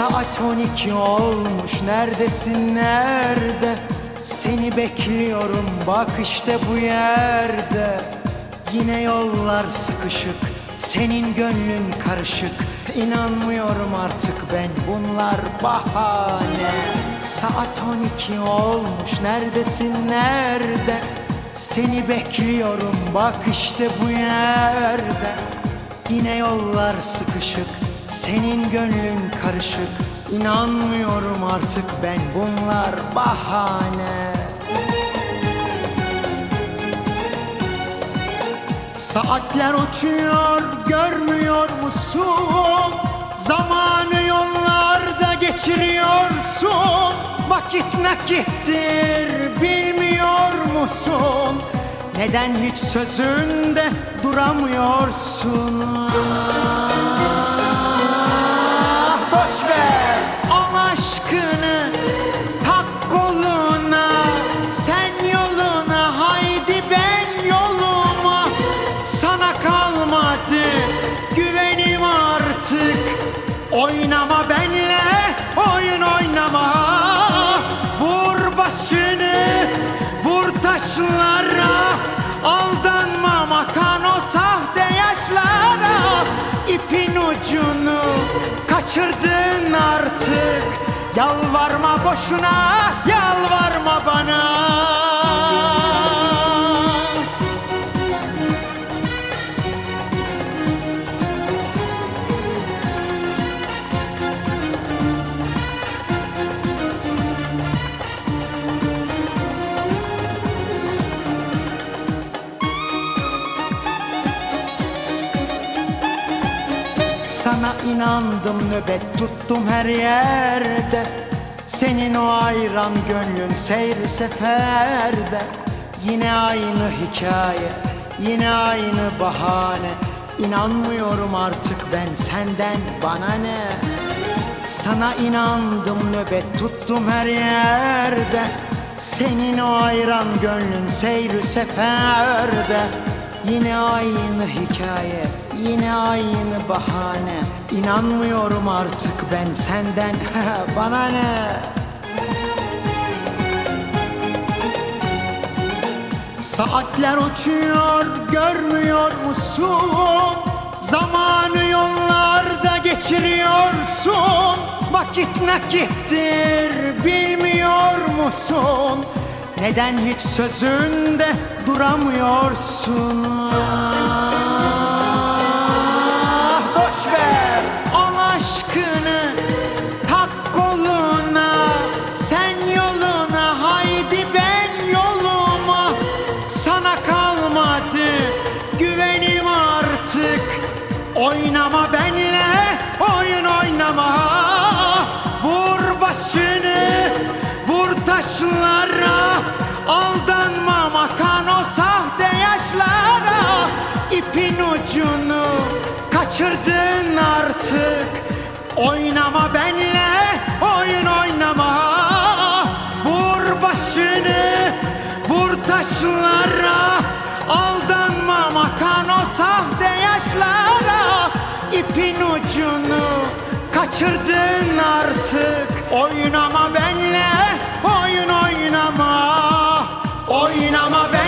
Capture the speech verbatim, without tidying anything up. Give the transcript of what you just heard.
Saat on iki olmuş, neredesin nerede? Seni bekliyorum bak işte bu yerde. Yine yollar sıkışık, senin gönlün karışık. İnanmıyorum artık ben, bunlar bahane. Saat on iki olmuş, neredesin nerede? Seni bekliyorum bak işte bu yerde. Yine yollar sıkışık, senin gönlün karışık. İnanmıyorum artık ben, bunlar bahane. Saatler uçuyor, görmüyor musun? Zamanı yollarda geçiriyorsun. Vakit nakittir, bilmiyor musun? Neden hiç sözünde duramıyorsun? Ah, boş ver al aşkını, tak koluna, sen yoluna, haydi ben yoluma. Sana kalmadı güvenim artık. Oynama benle, oyun oynama. Vur başını, vur taşlara. Aldanma makan o sahte yaşlara. İpin ucunu kaçırdın artık. Yalvarma boşuna, yalvarma bana. Sana inandım, nöbet tuttum her yerde. Senin o ayran gönlün seyri seferde. Yine aynı hikaye, yine aynı bahane. İnanmıyorum artık ben, senden bana ne? Sana inandım, nöbet tuttum her yerde. Senin o ayran gönlün seyri seferde. Yine aynı hikaye, yine aynı bahane. İnanmıyorum artık ben, senden bana ne? Saatler uçuyor, görmüyor musun? Zamanı yollarda geçiriyorsun. Vakit nakittir, bilmiyor musun? Neden hiç sözünde duramıyorsun? Ah, boş ver al aşkını, tak koluna, sen yoluna, haydi ben yoluma. Sana kalmadı güvenim artık. Oynama benle, oyun oynama. Vur başını, vur taşlara. Aldanma makan o sahte yaşlara. İpin ucunu kaçırdın artık. Oynama benle, oyun oynama. Vur başını, vur taşlara. Aldanma makan o sahte yaşlara. İpin ucunu kaçırdın artık. Oynama benle, oyun oynama. Oynama benle.